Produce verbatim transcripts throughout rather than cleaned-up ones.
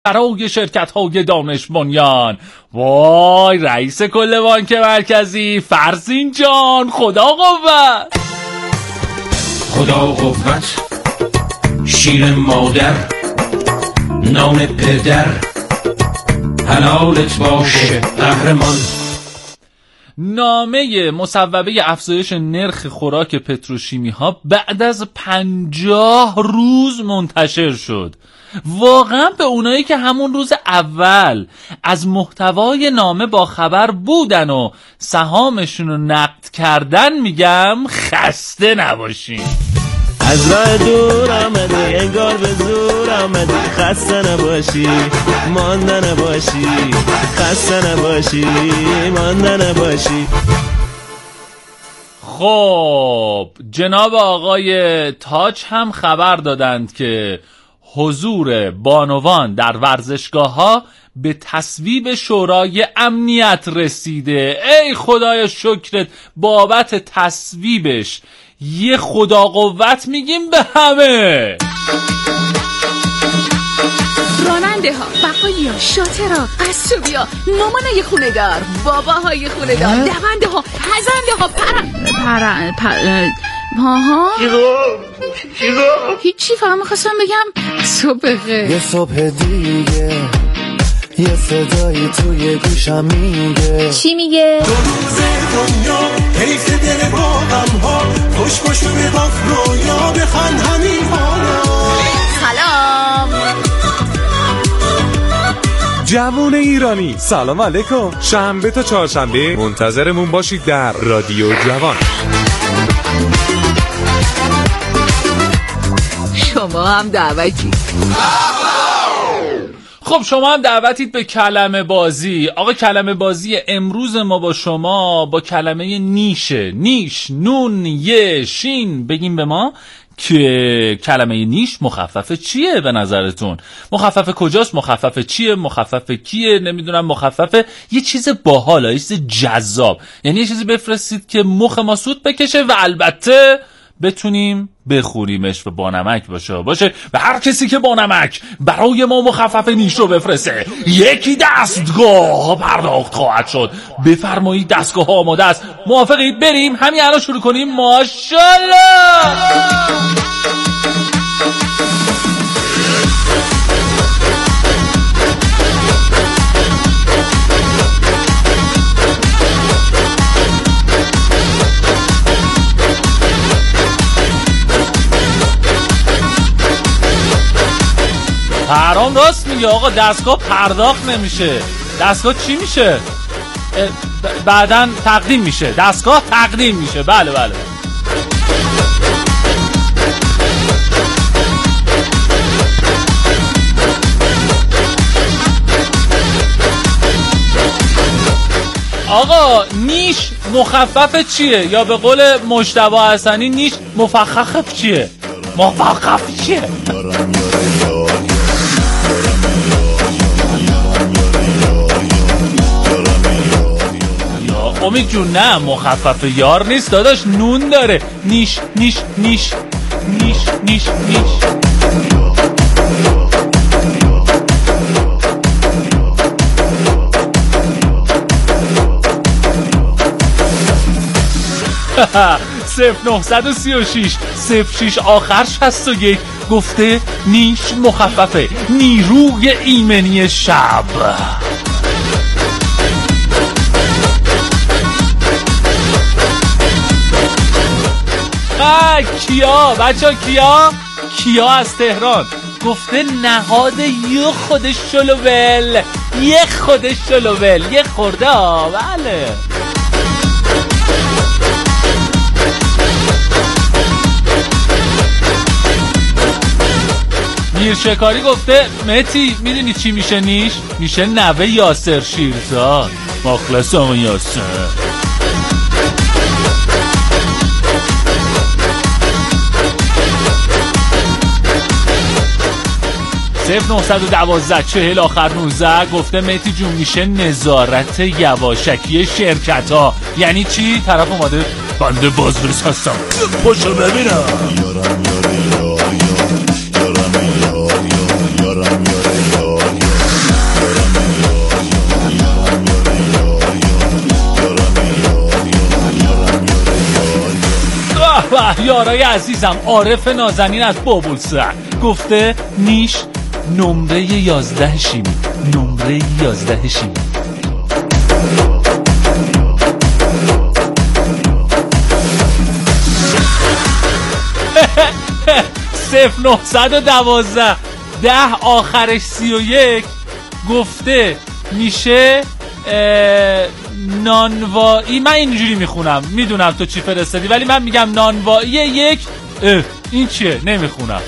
برای شرکت های دانش بنیان. وای رئیس کل بانک مرکزی فرزین جان، خدا قوت. خدا قوت شیر مادر، نام پدر حلالت باشه قهرمان. نامه مصوبه افزایش نرخ خوراک پتروشیمی ها بعد از پنجاه روز منتشر شد. واقعا به اونایی که همون روز اول از محتوای نامه با خبر بودن و سهامشون رو نقد کردن میگم خسته نباشین. از راه دور آمدی انگار به زور آمدی، خسته نباشی مانده نباشی، خسته نباشی مانده نباشی. خب جناب آقای تاج هم خبر دادند که حضور بانوان در ورزشگاه ها به تصویب شورای امنیت رسیده. ای خدای شکرت بابت تصویبش. یه خدا قوت میگیم به همه. راننده ها، بقالی ها، شاطر ها، قصوبی ها، مامانای خونه دار، باباهای خونه دار، دونده ها، پزنده ها، پرن پرن پرن ها هیچی فهم میخواستم بگم صبح خیر. یه صبح دیگه یه صدایی توی گوشم میگه. چی میگه؟ دو روز دنیا حیف دل با غم ها، خوش خوش به باف رویا بخند همین حالا. سلام جوون ایرانی، سلام علیکم. شنبه تا چهارشنبه منتظرمون باشید در رادیو جوان. شما هم دعوتی. خب شما هم دعوتید به کلمه بازی. آقا کلمه بازی امروز ما با شما با کلمه نیشه. نیش، نون، یه، شین بگیم به ما که کلمه نیش مخفف چیه به نظرتون؟ مخفف کجاست؟ مخفف چیه؟ مخفف کیه؟ نمیدونم. مخفف یه چیز باحاله، یه چیز جذاب، یعنی یه چیزی بفرستید که مخ ما سود بکشه و البته بتونیم بخوریمش و با نمک باشه باشه و هر کسی که با نمک برای ما مخفف نیش رو بفرسته یکی دستگاه پرداخت خواهد شد. بفرمایید دستگاه ها آماده است. موافقید بریم همین الان شروع کنیم؟ ماشاءالله. حرام راست میگه آقا، دستگاه پرداخت نمیشه. دستگاه چی میشه؟ ب- بعدن تقدیم میشه. دستگاه تقدیم میشه. بله بله آقا نیش مخفف چیه؟ یا به قول مجتبی حسنی نیش مفخخف چیه؟ مفخخف چیه؟ امید جون نه مخفف یار نیست داداش، نون داره. نیش نیش نیش نیش نیش نیش. صفر نه سه شش صفر شش آخر شصت و یک گفته نیش مخففه، نیروی ایمنی شب. کیا بچه ها، کیا کیا از تهران گفته نهاد یه خودش شلوول، یه خودش شلوول، یه خورده ها. بله میر شکاری گفته متی میدونی چی میشه نیش؟ میشه نوه یاسر شیرزاد. مخلص آقا یاسر. صفر نه یک دو چهل آخر نوزده گفته مهدی جون میشه نظارت یواشکی شرکت ها. یعنی چی؟ طرف اومده بنده بازرس هستم پاشو ببینم. به یارای عزیزم، عارف نازنین از بابلسر گفته نیش نمره یازده شیمی، نمره یازده شیمی. صفر نهصد و دوازده ده آخرش سی و یک گفته میشه نانوایی. من اینجوری میخونم، میدونم تو چی فرستادی ولی من میگم نانوایی یک. این چیه؟ نمیخونم.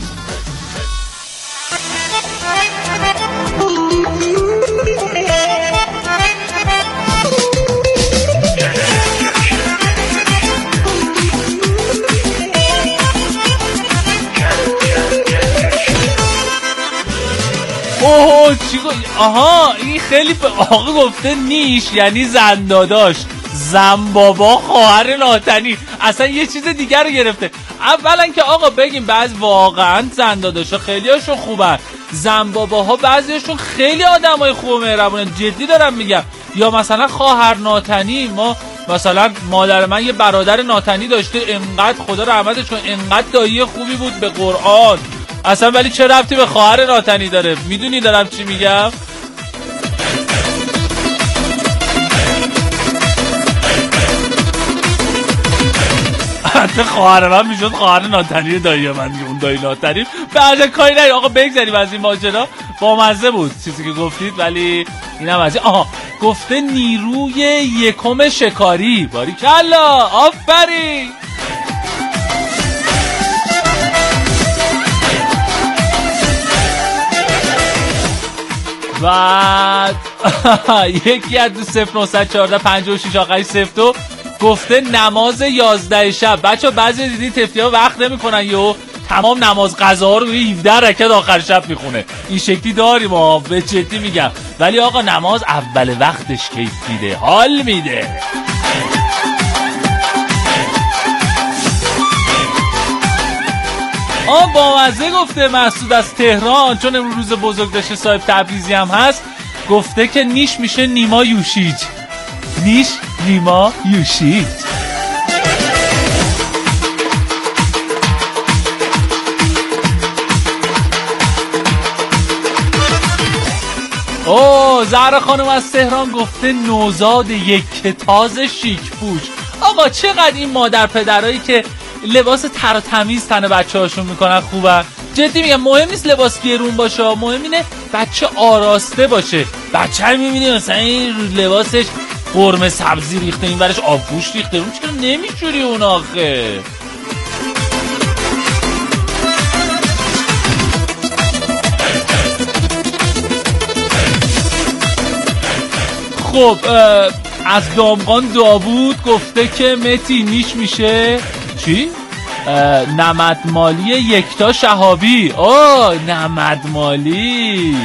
اوه چی گو... آها این خیلی ف... آقا گفته نیش یعنی زنداداش، زنبابا خواهر ناتنی، اصلا یه چیز دیگر رو گرفته. اولا که آقا بگیم بعض واقعا زنداداشا خیلی هاشون خوبن، زنباباها بعضیشون خیلی آدم های خوب و مهربونن، جدی دارم میگم. یا مثلا خواهر ناتنی، ما مثلا مادر من یه برادر ناتنی داشته، انقدر خدا رحمتش کنه انقدر دایی خوبی بود به قرآن اصلا، ولی چه ربطی به خواهر ناتنی داره؟ میدونی دارم چی میگم؟ حتی خواهر من میشد خواهر ناتنی دایی من، اون دایی ناتنی به عجب کاری نهی. آقا بگذاریم از این ماجرا، با مزه بود چیزی که گفتید ولی اینم از این. آها گفته نیروی یکم شکاری، باریکلا آفرین. بعد یکی از صفر نهصد و چهارده پنجاه و شش آخرش صفر دو گفته نماز یازده شب. بچه بعضی دیدین تفتی ها وقت نمی کنن یهو تمام نماز قضا رو هفده رکعت آخر شب میخونه، این شکلی داریم ها، به جدی میگم. ولی آقا نماز اول وقتش کیف میده، حال میده. آن با مزه گفته مسعود از تهران، چون امروز روز بزرگ داشته صاحب تبریزی هم هست، گفته که نیش میشه نیما یوشیج، نیش نیما یوشیج. اوه زهرا خانم از تهران گفته نوزاد یک کتاز شیک پوش. آقا چقدر این مادر پدرایی که لباس تر و تمیز تن بچه هاشون میکنن خوبن، جدی میگم. مهم نیست لباس گرون باشه، مهم اینه بچه آراسته باشه. بچه رو میبینی مثلا این لباسش قرمه سبزی ریخته، این برش آبگوشت ریخته، اون چرا نمیشوری اون آخه؟ خب از دامغان داوود گفته که متی نیش میشه چی؟ نمدمالی یکتا شهابی. اوه نمدمالی.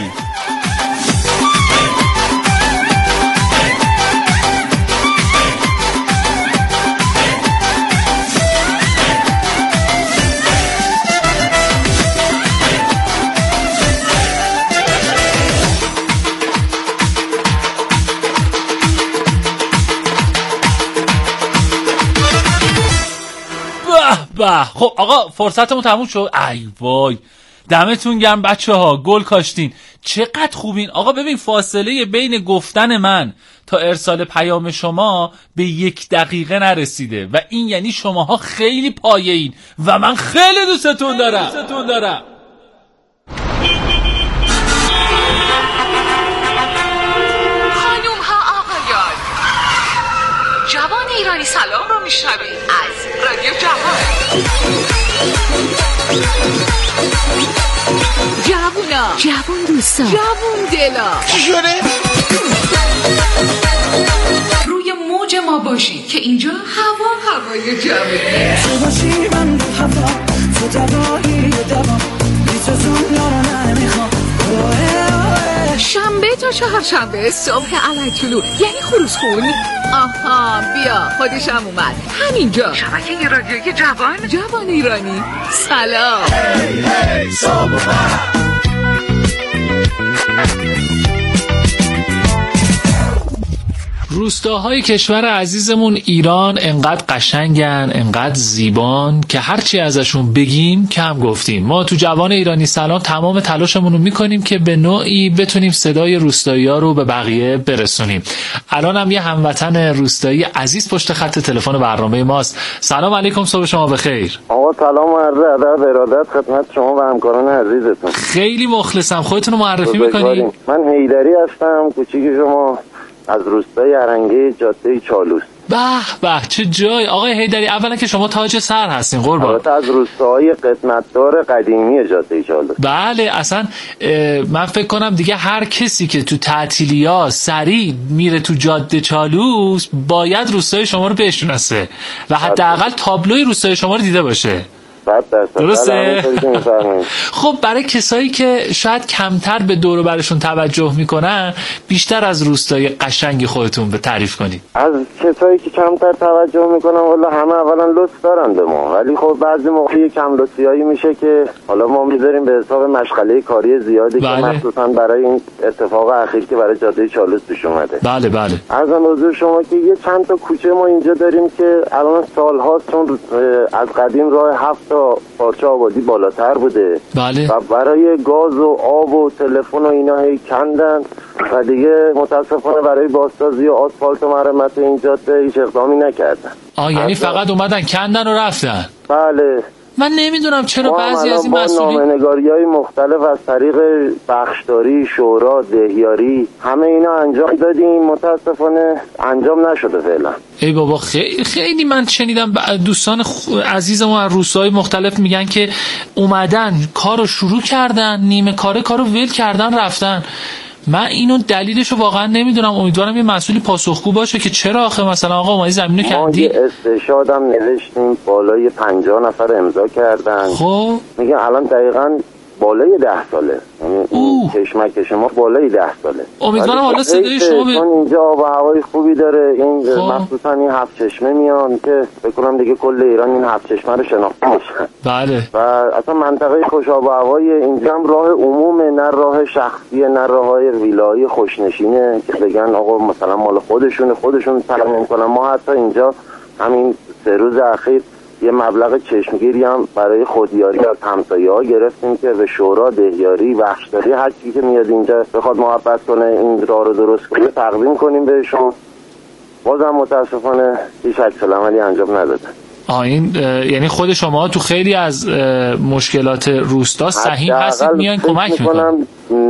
به خب آقا فرصتمون تموم شد. ای وای دمتون گرم بچه ها، گل کاشتین، چقدر خوبین. آقا ببین فاصله بین گفتن من تا ارسال پیام شما به یک دقیقه نرسیده و این یعنی شماها خیلی پایه‌این و من خیلی دوستتون دارم دوستتون دارم. خانوم ها آقایان، جوان ایرانی سلام رو میشنوید از رادیو جوان. جوونا، جوون دوستا، جوون دلا، چی شده؟ روی موج ما باشی که اینجا هوا هوای جوونه. تو باشی من رو هوا، تو دوایی دوا، بیت زون یارو نمیخوام. شنبه تا چهارشنبه صبح علای طلوع یعنی خروس خون. آها بیا خودشم اومد همینجا، شبکه رادیوی جوان، جوان ایرانی. سلام هی هی صبح رو روستاهای کشور عزیزمون ایران انقدر قشنگن، انقدر زیبان که هرچی ازشون بگیم کم گفتیم. ما تو جوان ایرانی سلام تمام تلاشمون رو میکنیم که به نوعی بتونیم صدای روستایی‌ها رو به بقیه برسونیم. الان هم یه هموطن روستایی عزیز پشت خط تلفن برنامه ماست. سلام علیکم، صبح شما بخیر. آقا سلام و عرض ادب ارادت خدمت شما و همکاران عزیزتون. خیلی مخلصم. خودتون رو معرفی میکنید؟ من حیدری هستم، کوچیک شما، از روستای ارنگه، جاده چالوس. به به چه جای. آقای حیدری اولا که شما تاج سر هستین قربان. البته از روستاهای قسمتدار قدیمی جاده چالوس. بله اصلا من فکر کنم دیگه هر کسی که تو تعطیلی‌ها سریع میره تو جاده چالوس باید روستای شما رو بشناسه و حداقل تابلوی روستای شما رو دیده باشه. درسته؟ خب برای کسایی که شاید کمتر به دور و برشون توجه میکنن بیشتر از روستای قشنگی خودتون به تعریف کنید. از کسایی که کمتر توجه میکنن والا همه اولا لطف دارن به ما، ولی خب بعضی موقع کم لطفیایی میشه که حالا ما میذاریم به حساب مشغله کاری زیادی بله. که مخصوصا برای این اتفاق اخیر که برای جاده چالوس پیش اومده. بله بله. عرضم حضور شما که یه چند تا کوچه ما اینجا داریم که الان سال‌هاست چون از قدیم راه هفت تا پارچه آبادی بالاتر بوده بله. و برای گاز و آب و تلفن و اینا هی کندن و دیگه متاسفانه برای بازسازی و آسفالت و مرمت این جاده هیچ اقدامی نکردن. آه یعنی فقط اومدن کندن و رفتن؟ بله. من نمیدونم چرا بعضی از این مسئولین با نامه‌نگاری‌های مختلف از طریق بخشداری، شورا، دهیاری همه اینا انجام دادیم، متاسفانه انجام نشده فعلا. ای بابا خیلی خیلی من شنیدم دوستان عزیزمون از روستاهای مختلف میگن که اومدن کارو شروع کردن نیمه کاره کارو ول کردن رفتن. من اینو دلیلشو واقعا نمیدونم. امیدوارم یه مسئولی پاسخگو باشه که چرا آخه مثلا آقا اومدی زمینو کندی. ما یه استشهادم نوشتیم بالای پنجاه نفر امضا کردن. خب میگن الان دقیقاً بالای ده ساله، یعنی کشمکش ما بالای ده ساله. امیدوارم حالا صدای شما به... چون اینجا آب و هوای خوبی داره، این مخصوصا این هفت چشمه میان که فکر کنم دیگه کل ایران این هفت چشمه رو شناخته باشه. بله. و اصلا منطقه خوش آب و هوای اینجا هم راه عمومه، نه راه شخصیه، نه راههای ویلایی خوشنشینه که بگن آقا مثلا مال خودشونه خودشون ترمیم کنن. ما حتی اینجا همین سه روز اخیر یه مبلغ چشمگیری هم برای خودیاری از همسایه‌ها گرفتیم که به شورا، دهیاری، بخشداری هر کی که میاد اینجا بخواد محبت کنه این راه رو درست کنه تقدیم کنیم بهشون. بازم متاسفانه هیچ عکس‌العملی انجام نداده. آه این یعنی خود شما تو خیلی از مشکلات روستا صحیح هستید میان کمک میکنن؟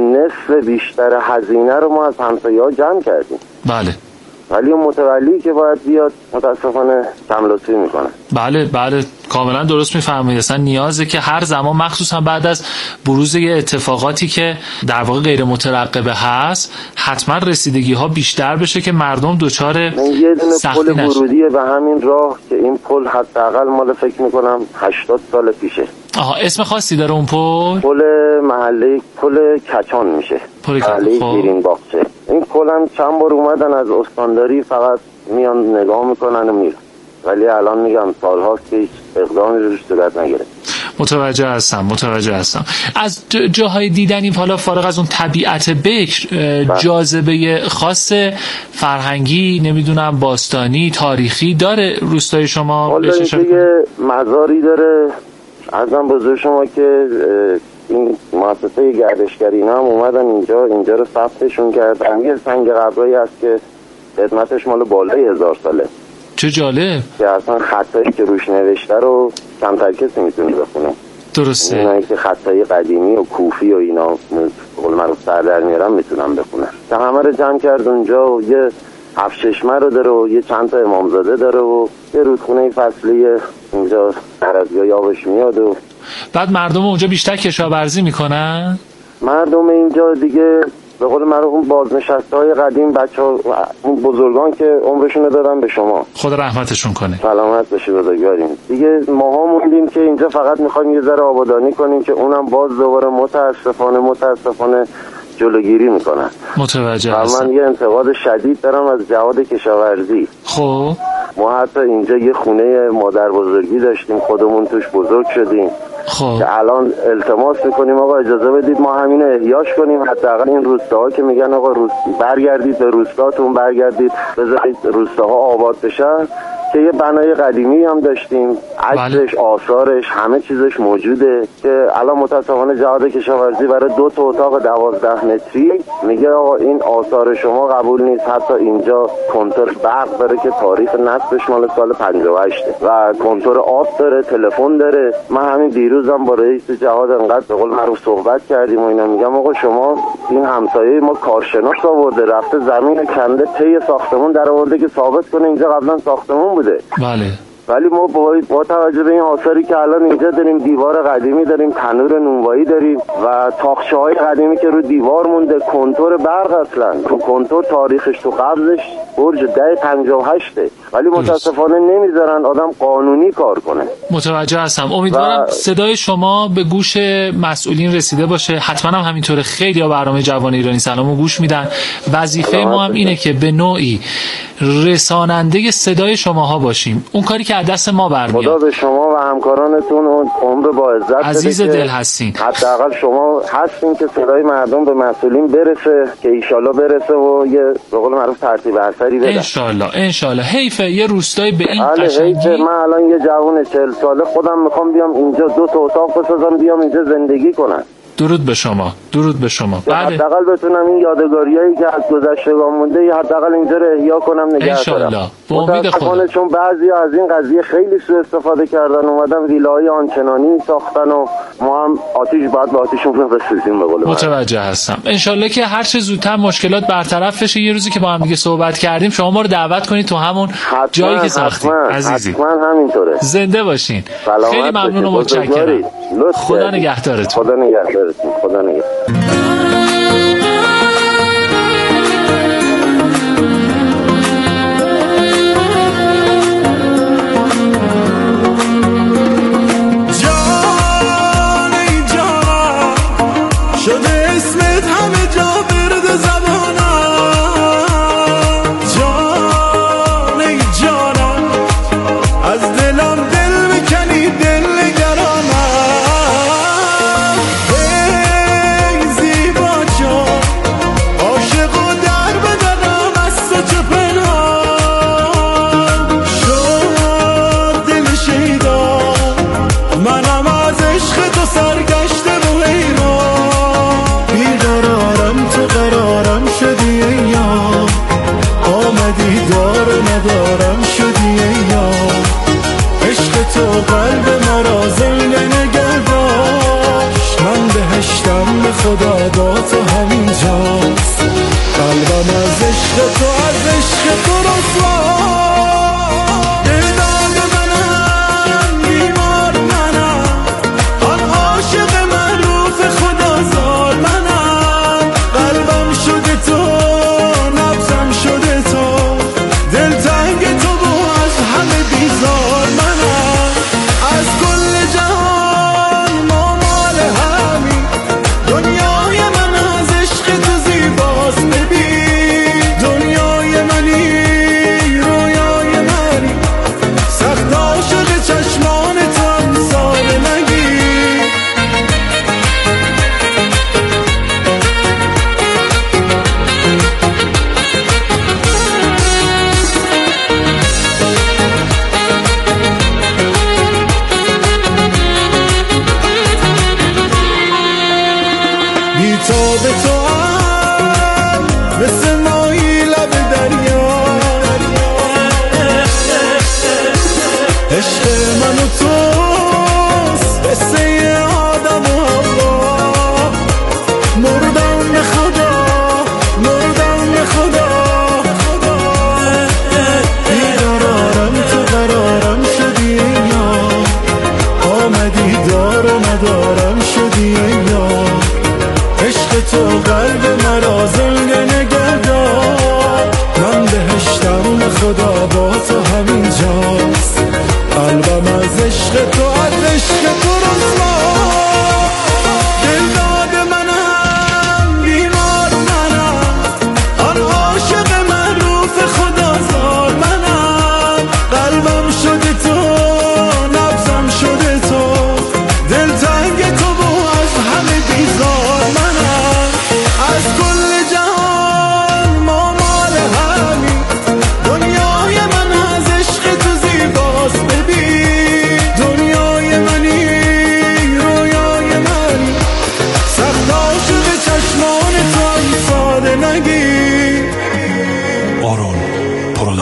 نصف بیشتر هزینه رو ما از همسایه‌ها جمع کردیم. بله. ولی اون متولی که باید بیاد متاسفانه کم لطفی میکنه. بله بله کاملا درست میفهمید. اصلا نیازه که هر زمان مخصوصا بعد از بروز یه اتفاقاتی که در واقع غیر مترقبه هست حتما رسیدگی ها بیشتر بشه که مردم دچار یه دونه پل ورودیه به همین راه که این پل حداقل مال فکر میکنم هشتاد سال پیشه. آها اسم خاصی داره اون پل؟ پل محله پل کچان میشه. پل محله گیرین باغچه. این پل هم چند بار اومدن از استانداری فقط میان نگاه میکنن و میرن. ولی الان میگم سالهاست که هیچ اقدامی روش صورت نگرفته. متوجه هستم متوجه هستم. از جاهای دیدنی حالا فارغ از اون طبیعت بکر جاذبه خاص فرهنگی نمیدونم باستانی تاریخی داره روستای شما؟ والا اینجا مزاری داره. ازم بزرگ شما که این مؤسسه گردشگری اینا هم اومدن اینجا اینجا رو ثبتشون کردن. یه سنگ قبرایی هست که خدمتش مال بالای هزار ساله. چه جالب. که اصلا خطایی که روش نوشته رو کمتر کسی میتونه بخونه. درسته. اینا که خطای قدیمی و کوفی و اینا قول معروف سر در میارن میتونن بخونن. که همه رو جمع کرد اونجا و یه هفت چشمه رو داره و یه چند تا امامزاده داره و یه رودخونه فصلی اینجا عرضی آبش میاد و بعد مردم اونجا بیشتر کشاورزی میکنن؟ مردم اینجا دیگه به قول معروف بازنشسته‌های قدیم بچه‌ها اون بزرگان که عمرشون رو دادن به شما خدا رحمتشون کنه. سلامت باشید بزرگواریم. دیگه ماها موندیم که اینجا فقط می‌خوایم یه ذره آبادانی کنیم که اونم باز دوباره متاسفانه متاسفانه جلوگیری میکنن. متوجه هستم. من یه انتقاد شدید دارم از جهاد کشاورزی. خب ما حتی اینجا یه خونه مادر بزرگی داشتیم خودمون توش بزرگ شدیم. خب که الان التماس میکنیم آقا اجازه بدید ما همین احیاش کنیم، حداقل این روستاها که میگن آقا روست... برگردید به روستاتون، برگردید بذارید روستاها آباد بشن، که یه بنای قدیمی هم داشتیم، عکسش، آثارش، همه چیزش موجوده، که الان متاسفانه جهاد کشاورزی برای دو تا اتاق دوازده متری میگه آقا این آثار شما قبول نیست. حتی اینجا کنتور برق داره که تاریخ نصبش مال سال پنجاه و هشت و کنتور آب داره، تلفن داره. من همین دیروزم با رئیس جهاد انقدر به قول معروف صحبت کردیم و اینا، میگم آقا شما این همسایه ما کارشناس آورده، رفته زمین کنده طی ساختمون در آورده که ثابت کنه اینجا قبلا ساختمون بوده. بله. ولی ما با, با توجه به این آثاری که الان اینجا داریم، دیوار قدیمی داریم، تنور نونوایی داریم و تاقچه های قدیمی که رو دیوار مونده، کنتور برق اصلا تو کنتور تاریخش تو قبضش برج ده پنجاه و هشته، ولی متاسفانه نمیذارن آدم قانونی کار کنه. متوجه هستم. امیدوارم و... صدای شما به گوش مسئولین رسیده باشه. حتما هم همینطوره. خیلی ها برنامه جوان ایرانی سلامو گوش میدن. وظیفه ما هم اینه که به نوعی رساننده صدای شماها باشیم. اون کاری که دست ما برمیاد. خدا به شما و همکارانتون عمر با عزت عزیز دل هستین. حداقل شما هستین که صدای مردم به مسئولین برسه، که ایشالله برسه و یه به قول معروف ترتیب اثری بده. ان شاءالله ان شاءالله. حیفه یه روستایی به این قشنگی. من الان یه جوون چهل ساله خودم میخوام بیام اینجا دو تا اتاق بسازم بیام اینجا زندگی کنم. درود به شما، درود به شما. بعد حداقل بتونم این یادگاریایی که از گذشتگان مونده حداقل اینجا رو احیا کنم، نگه دارم. با امید خدا. چون بعضی از این قضیه خیلی سوء استفاده کردن، اومدن ویلای آنچنانی ساختن و ما هم آتیش بعد به آتیشون رو بسوزیم به قول. متوجه هستم. ان شاءالله که هر چه زودتر مشکلات برطرف بشه. یه روزی که با هم دیگه صحبت کردیم شما ما رو دعوت کنید تو همون حتما، جایی که ساختیم. عزیزی حتما همینطوره. زنده باشین. خیلی ممنون و متشکرم. خدا نگهدارتون. خدا نگهدارتون. خدا نگهدارتون. خدا با تو همین جاست، قلبم از عشق تو از عشق تو رسوا. دلدار منم بیمار منم، آن عاشق معروف خدا زار منم. قلبم شده تو، نبضم شده تو، دلتنگ تو و از همه بیزار منم. از کل جهان ما مال همین دنیای من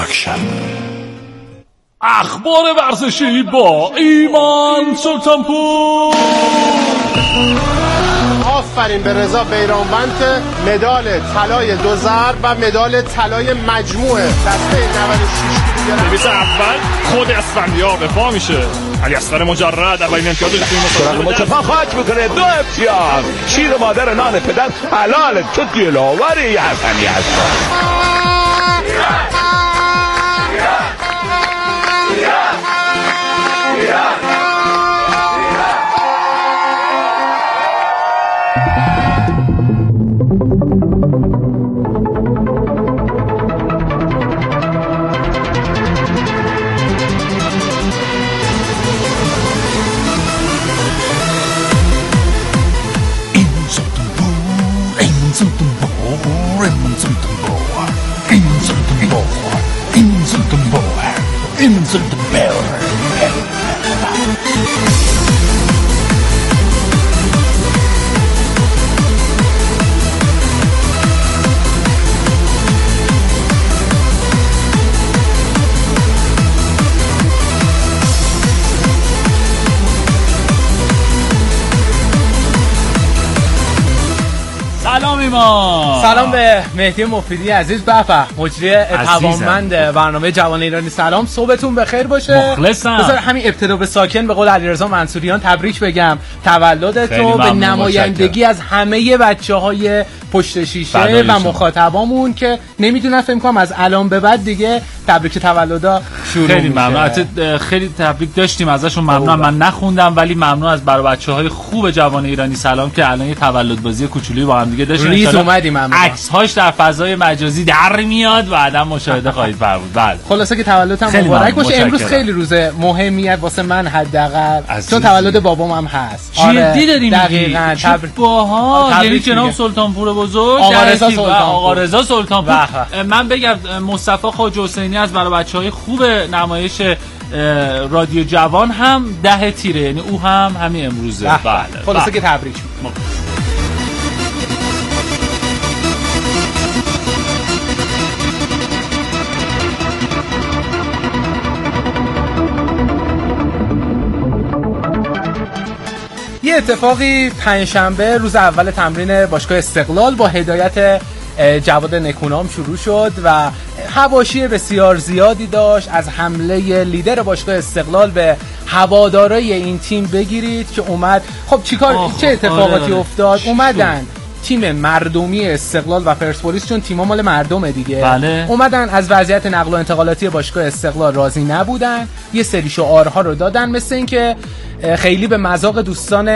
پروداکشن. اخبار ورزشی با ایمان سلطانپور. آفرین به رضا بیرانوند، مدال طلای دو ضرب و مدال طلای مجموعه دسته نود و شش کیلوگرم. سرویس اول خود اسفندیار دفاع میشه. علی اصغر مجرد اولین امتیاز رو تیم مصطفی خاک میکنه. دو امتیاز. شیر مادر نان پدر حلال تو دلاوری حسنی هست. سلام ایمان. سلام به مهدی مفیدی عزیز، بفه مجری توانمند برنامه جوان ایرانی. سلام، صبحتون بخیر باشه. مخلصم. بذار همین ابتدا به ساکن به قول علیرضا منصوریان تبریک بگم تولدتو به نمایندگی از همه بچه‌های پشت شیشه و مخاطبامون که نمیدونن، فکر کنم از الان به بعد دیگه تبریک تولدا شروع خیلی ممنون. خیلی تبریک داشتیم ازشون، ممنونم. من نخوندم ولی ممنون از برای بچه‌های خوب جوان ایرانی سلام که الان یه تولد بازی کوچولویی با هم دیگه داشتیم. ریز اومدیم، عکس هاش در فضای مجازی در میاد و بعدا مشاهده خواهید فرمود. بله خلاصه که تولدتم مبارک باشه. امروز خیلی روز مهمیه واسه من حداقل، چون تولد بابام هم هست. جدی داریم دقیقاً. تبریک باها، یعنی جناب سلطانپور بزرگ، آقا رضا سلطانپور. آقا رضا سلطانپور. من بگم مصطفی خواجه حسینی از برای بچهای خوب نمایش رادیو جوان هم ده تیره، یعنی او هم همین امروزه. بله خلاصه که تبریک میگم. یه اتفاقی پنجشنبه روز اول تمرین باشگاه استقلال با هدایت جواد نکونام شروع شد و حواشی بسیار زیادی داشت. از حمله لیدر باشگاه استقلال به هوادارای این تیم بگیرید که اومد. خب چیکار چه اتفاقاتی افتاد؟ اومدن تیم مردمی استقلال و پرسپولیس، چون تیم‌ها مال مردمه دیگه، بله. اومدن از وضعیت نقل و انتقالاتی باشگاه استقلال راضی نبودن، یه سری شعارها رو دادن، مثل این که خیلی به مذاق دوستان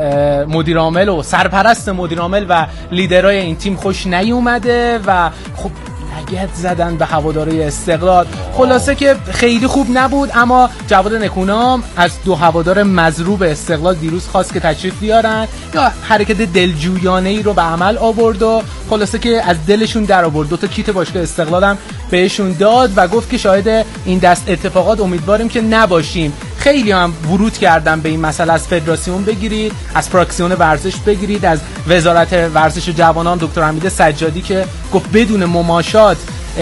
مدیر عامل و سرپرست مدیر عامل و لیدرای این تیم خوش نیومده و خب لگد زدن به هواداری استقلال. خلاصه که خیلی خوب نبود. اما جواد نکونام از دو هوادار مضروب استقلال دیروز خواست که تشریف بیارن یا حرکت دلجویانه ای رو به عمل آورد و خلاصه که از دلشون در آورد. دو تا کیت باشگاه استقلال هم بهشون داد و گفت که شاهد این دست اتفاقات امیدواریم که نباشیم. خیلی هم ورود کردن به این مسئله، از فدراسیون بگیرید، از پراکسیون ورزش بگیرید، از وزارت ورزش و جوانان دکتر حمید سجادی که گفت بدون مماشات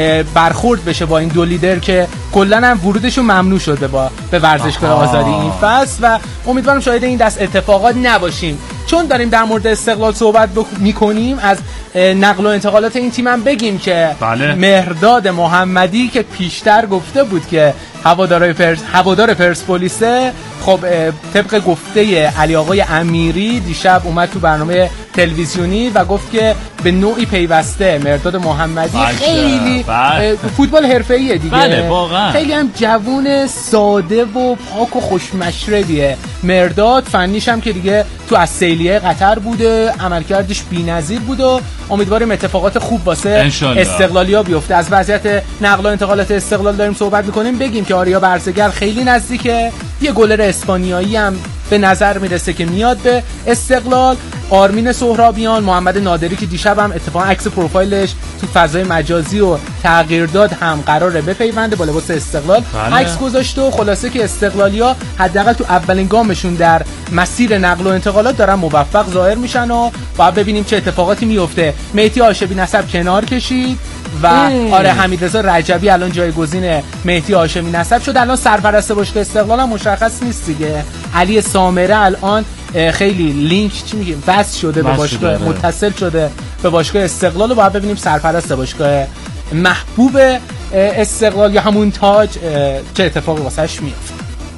برخورد بشه با این دو لیدر که کلا هم ورودشون ممنوع شده با به ورزشگاه آزادی این فصل و امیدوارم شاهد این دست اتفاقات نباشیم. چون داریم در مورد استقلال صحبت میکنیم، از نقل و انتقالات این تیم هم بگیم که بله. مهرداد محمدی که پیشتر گفته بود که هوادار پرس هوادار پرسپولیسه، خب طبق گفته علی آقای امیری دیشب اومد تو برنامه تلویزیونی و گفت که به نوعی پیوسته مهرداد محمدی. بله. خیلی بله. فوتبال حرفه‌ایه دیگه. بله واقعا. خیلی هم جوون ساده و پاک و خوشمشربیه مهرداد. فنیش هم که دیگه تو اسیلیه قطر بوده، عملکردش بی‌نظیر بود و امیدواریم اتفاقات خوب واسه استقلالیا بیفته. از وضعیت نقل و انتقالات استقلال داریم صحبت می‌کنیم، بگیم که آریا برزگر خیلی نزدیکه، یه گلر اسپانیایی هم به نظر میرسه که میاد به استقلال. آرمین سهرابیان، محمد نادری که دیشب هم اتفاقا عکس پروفایلش تو فضای مجازی و تغییر داد هم قراره بپیونده با لباس استقلال، عکس گذاشته و خلاصه که استقلالیا حداقل تو اولین گامشون در مسیر نقل و انتقالات دارن موفق ظاهر میشن و باید ببینیم چه اتفاقاتی میفته. مهدی هاشمی نسب کنار کشید و آره حمیدرضا رجبی الان جایگزین مهدی هاشمی نسب شد. الان سرپرست باشگاه استقلال هم مشخص نیست دیگه. علی سامره الان خیلی لینک چی میگیم وصل شده به باشگاه، متصل شده به باشگاه استقلال و باید ببینیم سرپرست باشگاه محبوب استقلال یا همون تاج چه اتفاقی واسش میفته.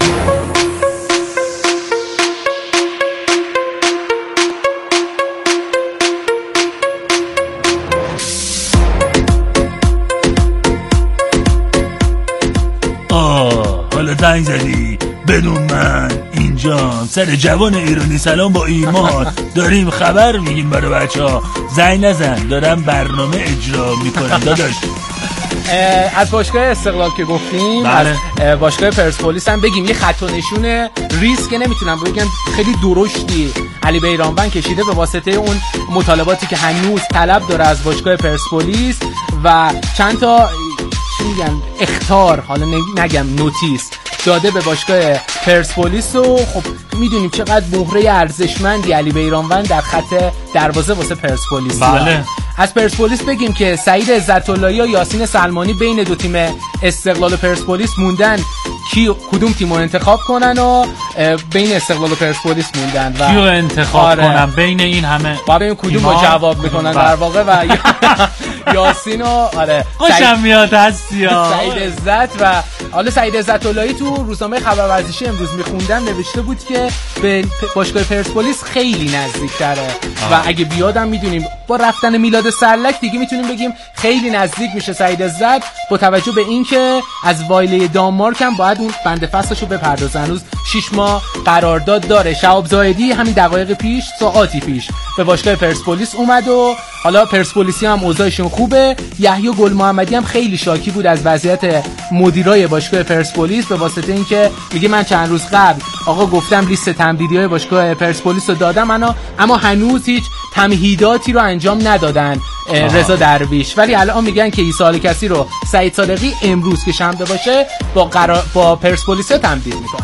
آه حالا زنگ زدی بدون من اینجا سر جوان ایرانی سلام با ایمان داریم خبر میگیم برای بچه ها. زنگ نزن دارم برنامه اجرا میکنم داداش. از باشگاه استقلال که گفتیم بله. از باشگاه پرسپولیس هم بگیم یه خط و نشون ریسک نمیتونم بگم خیلی درشتی علی بیرانوند کشیده به واسطه اون مطالباتی که هنوز طلب داره از باشگاه پرسپولیس و چند تا چی میگن اخطار، حالا نگم نوتیس داده به باشگاه پرسپولیس و خب میدونیم چقدر مهره ارزشمندی علی بیرانوند در خط دروازه واسه پرسپولیس. بله. از پرسپولیس بگیم که سعید عزت‌اللهی و یاسین سلمانی بین دو تیم استقلال و پرسپولیس موندن کی کدوم تیمو انتخاب کنن و بین استقلال و پرسپولیس موندن و کیو انتخاب آره. کنن بین این همه با ببین کدومو جواب میکنن در واقع و یاسین و آره خوشم میاد هستی سعید عزت و حالا سعید عزت‌اللهی تو روزنامه خبر ورزشی امروز میخوندم نوشته بود که به باشگاه پرسپولیس خیلی نزدیک‌تره و اگه بیادم میدونیم با رفتن میلاد سرلک دیگه میتونیم بگیم خیلی نزدیک میشه سعید عزت با توجه به اینکه از وایله دانمارک هم باید اون بند فصلشو بپردازه. هنوز شش ماه قرارداد داره. شهاب زاهدی همین دقایق پیش ساعاتی پیش به باشگاه پرسپولیس اومد و حالا پرسپولیسی هم اوضاعشون خوبه. یحیی گل محمدی هم خیلی شاکی بود از وضعیت مدیرای باشگاه پرسپولیس به واسطه اینکه میگه من چند روز قبل آقا گفتم لیست تمدیدیای باشگاه پرسپولیس رو دادم انا اما هنوز هیچ تمهیداتی رو انجام ندادن رضا درویش، ولی الان میگن که عیسی کسی رو سعید صادقی امروز که شنبه باشه با قرار با پرسپولیس تمدید میکنن.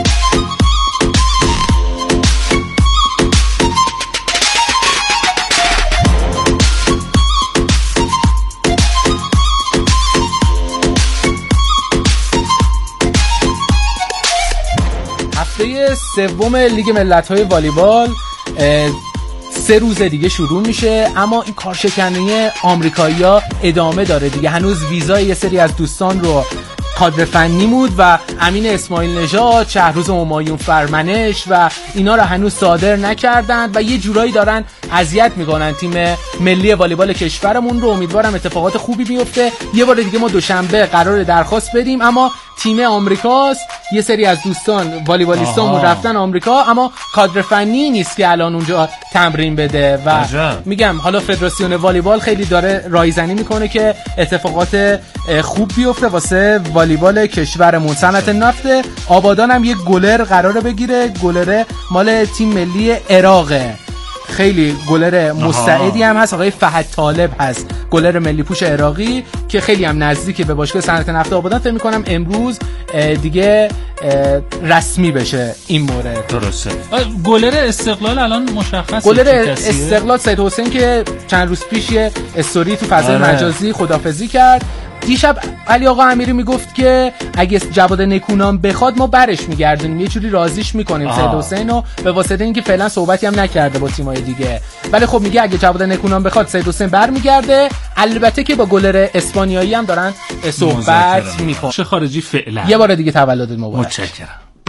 هفته سوم لیگ ملت‌های والیبال سه روز دیگه شروع میشه اما این کارشکنی آمریکایی‌ها ادامه داره دیگه. هنوز ویزای یه سری از دوستان رو کادر فنی بود و امین اسماعیل نژاد، شهروز همایون فرمنش و اینا رو هنوز صادر نکردن و یه جورایی دارن اذیت میکنن تیم ملی والیبال کشورمون رو. امیدوارم اتفاقات خوبی بیفته. یه بار دیگه ما دوشنبه قرار درخواست بدیم اما تیم آمریکاست. یه سری از دوستان والیبالیستامون رفتن آمریکا اما کادر فنی نیست که الان اونجا تمرین بده و عجب. میگم حالا فدراسیون والیبال خیلی داره رایزنی میکنه که اتفاقات خوب بیفته واسه والیبال کشورمون. صنعت نفت آبادان هم یه گلر قراره بگیره. گلر مال تیم ملی عراقه. خیلی گلر مستعدی هم هست. آقای فهد طالب هست گلر ملی پوش عراقی که خیلی هم نزدیکه به باشگاه صنعت نفت آبادان. فکر می‌کنم امروز دیگه رسمی بشه این مورد. درسته. گلر استقلال الان مشخصه گلر استقلال سید حسین که چند روز پیش یه استوری تو فضای آره. مجازی خدافظی کرد. دیشب علی آقا امیری میگفت که اگه جواد نکونام بخواد ما برش میگردونیم یه جوری راضیش میکنیم سید حسین رو به واسطه اینکه فعلا صحبتی هم نکرده با تیمای دیگه، ولی خب میگه اگه جواد نکونام بخواد سید حسین برمیگرده. البته که با گلر اسپانیایی هم دارن صحبت میکنن. چه خارجی فعلا. یه بار دیگه تولد مبارک. متشکرم.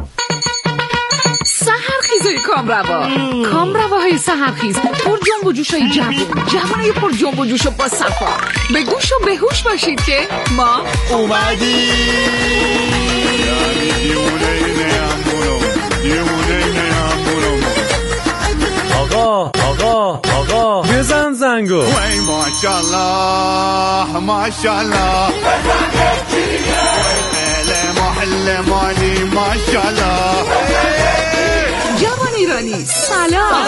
سحرخیزای کامروا کامرواهای سحرخیز پر جنب و جوشای جوون جوونای پر جنب و جوش و با صفا. به گوش و به هوش باشید که ما اومدیم. آقا آقا آقا بزن زنگو. وای ماشاءالله ماشاءالله محل مالی ماشاءالله. جوان ایرانی سلام.